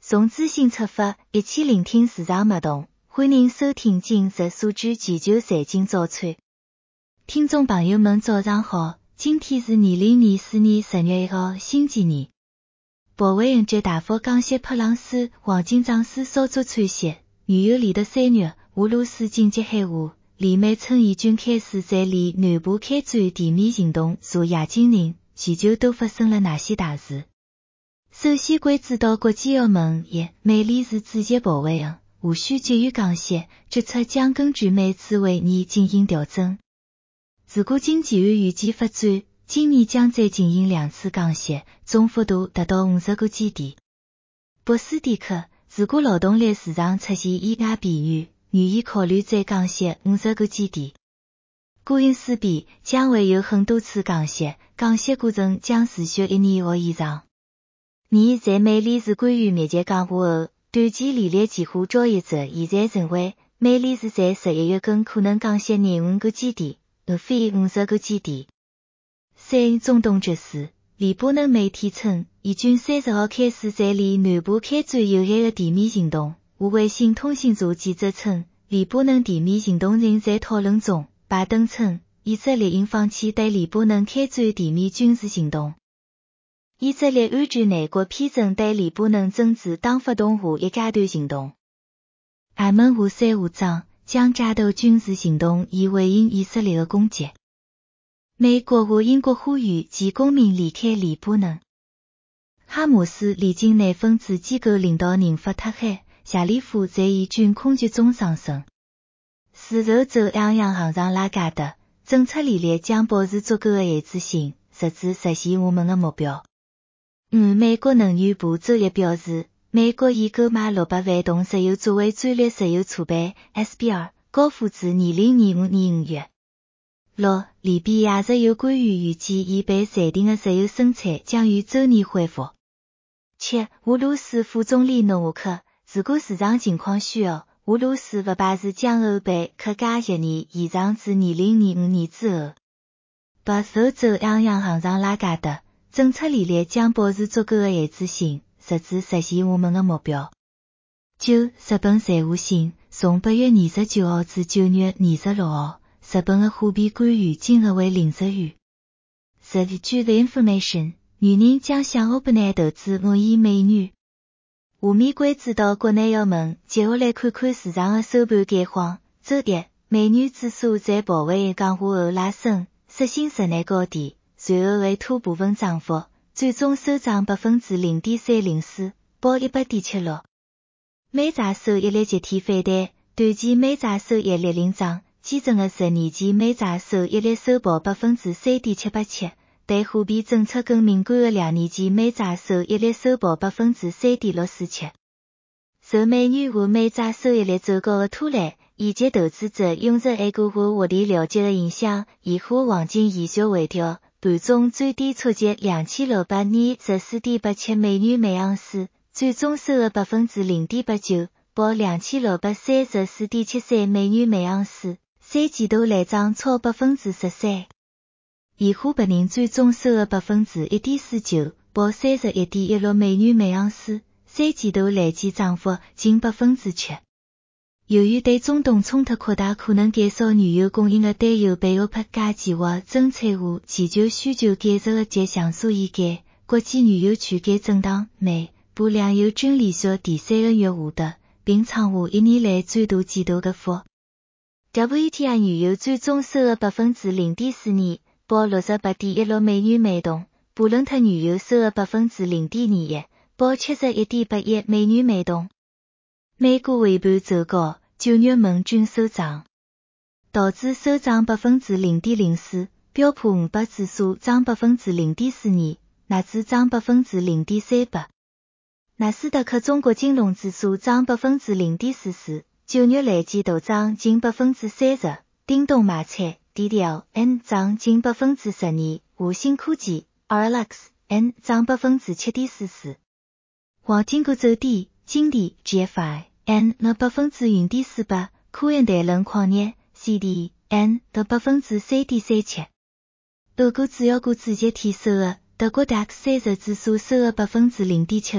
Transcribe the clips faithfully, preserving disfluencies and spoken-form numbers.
从资讯出发，一起聆听市场脉动。欢迎收听今日数据全球财经早餐。听众朋友们早上好，今天是二零二四年十月一号星期二。鲍威尔绝大幅降息普朗斯黄金涨势稍作喘息，原油连得三月，俄罗斯紧急喊话，联美称伊军开始在离南部开展地面行动。昨夜今日，全球都发生了哪些大事？首先关注到国际澳门一，美联储主席鲍威尔无需急于降息，决策将根据每次会议进行调整。如果经济按预计发展，今年将再进行两次降息，总幅度达到五十个基点。博斯迪克，如果劳动力市场出现意外变异，愿意考虑再降息五十个基点。顾因斯比将会有很多次降息，降息过程将持续一年或以上。二，在美联储官员密集讲话后，短期利率期货交易者现在认为，美联储在十一月更可能降息廿五个基点，而非五十个基点。三，中东局势，黎巴嫩媒体称，以军三十号开始在离南部开展有限的地面行动。俄卫星通讯社记者称，黎巴嫩地面行动仍在讨论中。拜登称，以色列应放弃对黎巴嫩开展地面军事行动。以色列安全内阁批准对黎巴嫩政治党发动下一阶段行动。也门胡塞武装将战斗军事行动以回应以色列的攻击。美国和英国呼吁其公民离开黎巴嫩。哈马斯连经内分子机构领导人法塔海·夏利夫在以军空袭中丧生。四，欧洲央行行长拉加德，政策利率将保持足够的限制性，直至实现我们的目标。五，美国能源部周一表示，美国已购买六百万桶石油作为战略石油储备 S P R， 交付至二零二五年五月。六，利比亚石油官员预计已被暂停的石油生产将于周年恢复。七，俄罗斯副总理诺瓦克，如果市场情况需要，俄罗斯不排除将欧佩克加协议延长至二零二五年之后。八，欧洲央行行长拉加德，政策利率将保持足够的限制性，直至实现我们的目标。九，日本财务省，从八月二十九号至九月二十六号，日本的货币官员今日为零日元。十，据 The Information， 女人将向欧本内投资五亿美元。下面关注到国内要闻，接下来看看市场的收盘概况。周一，美元指数在鲍威尔讲话后拉升，刷新日内高点，随后为突部分涨幅，最终收涨百分之零点三零四，报一百点七六。美债收益率集体反弹，短期美债收益率领涨，基准的十年期美债收益率收报百分之三点七八七。对货币政策更敏感的两年期美债收益率收报百分之三点六四七。受美元和美债收益率走高的拖累，以及投资者涌入 A 股和获利了结的影响，现货黄金延续回调，盘中最低触及两千六百二十四点八七美元每盎司，最终收了百分之零点八九，报两千六百三十四点七三美元每盎司，三季度来涨超百分之十三。现货白银最终收了百分之一点四九，报三十一点一六美元每盎司，三季度累计涨幅近百分之七。由于对中东冲突扩大可能减少原油供应的担忧被欧佩克加计划增产下全球需求减弱的迹象所掩盖，国际原油区间震荡，美布粮油均连续第三个月下跌，并创下一年来最大季度跌幅。W T I 原油最终收了百分之零点四二，报六十八点一六美元每桶，布伦特原油收了百分之零点二一，报七十一点八一美元每桶。美股尾盘走高，九月盟军收涨，道指收涨百分之零点零四，标普五百指数涨百分之零点四二，纳指涨百分之零点三八，纳斯达克中国金融指数涨百分之零点四四，九月累计大涨近百分之三十，叮咚买菜。D D L N 涨近百分之十二，华星科技 R L X N 涨百分之七点四四。黄金股走低，金地 G F I N 跌百分之零点四八，科研谈论矿业 C D N 跌百分之三点三七。欧股主要股指集体收的，德国 D A X 三十指数收了百分之零点七六，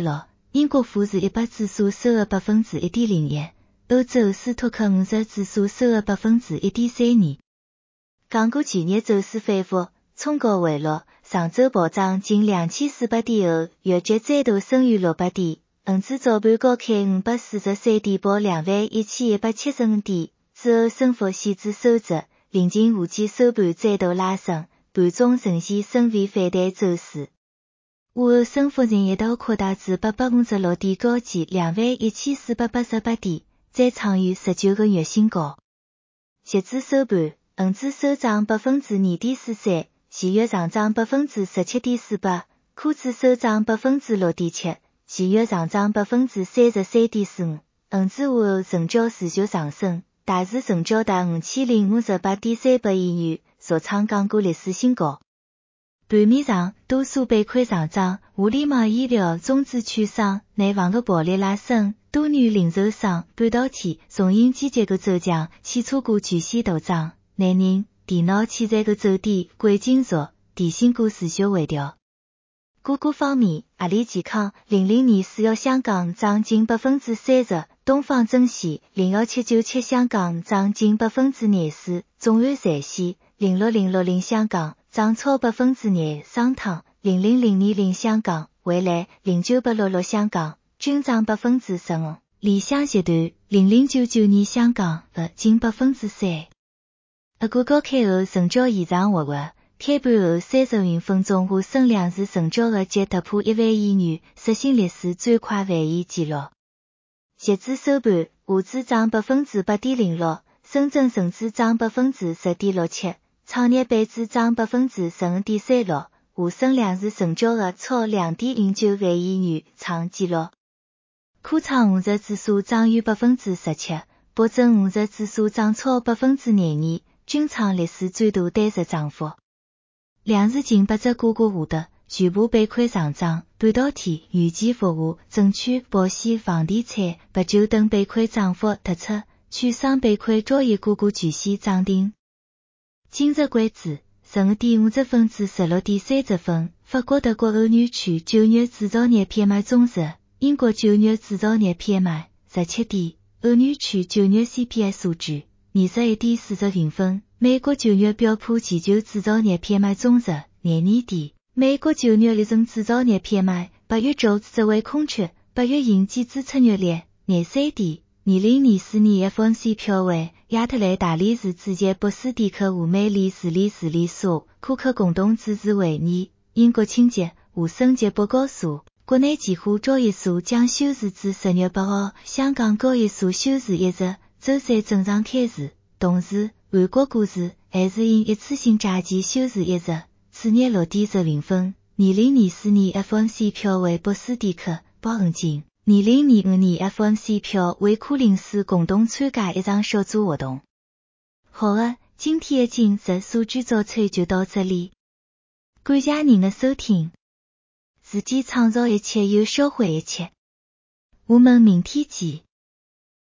英国富时一百指数收入百分之一点零一，欧洲斯托克五十指数收入百分之一点三二。港股去年走势反复，冲高回落，上周暴涨近两千四百点后，月结再度升逾六百点，恒指早盘高开五百四十三点，报两万一千一百七十五点，之后升幅显著收窄，临近午间收盘再度拉升，盘中呈现升位反弹走势。午后升幅仍一度扩大至八百五十六点，高见两万一千四百八十八点，再创逾十九个月新高。截至收盘，恒指收涨百分之二点四三，现月上涨百分之十七点四八，科指收涨百分之六点七，现月上涨百分之三十三点四五。恒指午后成交持续上升，大市成交达五千零五十八点三百亿元，创创港股历史新高。盘面上，多数板块上涨，互联网医疗、中资券商、内房的暴力拉升，多元零售商、半导体、重型机结构走强，汽车股全线大涨，内人、电脑器材股走低，贵金属、电信股持续回调。个股方面，阿里健康零零二四一香港涨近百分之三十，东方珍稀零一七九七香港涨近百分之廿四，众安在线零六零六零香港涨超百分之廿，商汤零零零二零香港、蔚来零九八六六香港均涨百分之十五，理想集团零零九九二香港的近百分之三。俄股高开后成交异常活跃，开盘后三十五分钟下升两市成交额即突破一万亿元，刷新历史最快万亿纪录。截至收盘，沪指涨百分之八点零六，深圳成指涨百分之十点六七，创业板指涨百分之十五点三六，沪深两市成交额超两点零九万亿元，创纪录。科创五十指数涨逾百分之十七，北证五十指数涨超百分之廿二，均创历史最大单日涨幅。两市近八只个股下跌，全部板块上涨，半导体、元件服务、证券、保险、房地产、白酒等板块涨幅突出，券商板块交易个股全线涨停。今日关注十五点五十分至十六点三十分，法国、德国、欧元区九月制造业 P M I 总值，英国九月制造业 P M I 十七点，欧元区九月 C P I 数据二十一点四十零分，美国九月标普全球制造业 P M I 总值廿二点，美国九月力争制造业 P M I 八月就职位空缺，八月应季支出月率廿三点。二零二四年 F O M C 票委亚特兰大理事主席博斯蒂克赴美理事理事理所库克共同主持会议。英国清洁无升级报告书，国内期货交易所将休市至十月八号，香港交易所休市一日，周三正常开市。同时，韩国股市还是因一次性假期休市一日。次日六点十零分，二零二四年 F O M C 票委博斯蒂克、鲍恩金。二零二五年 F O M C 票委库林斯共同参加一场小组活动。好了，今天的今日数据早餐就到这里，感谢您的收听。自己创造一切又收获一切，我们明天见。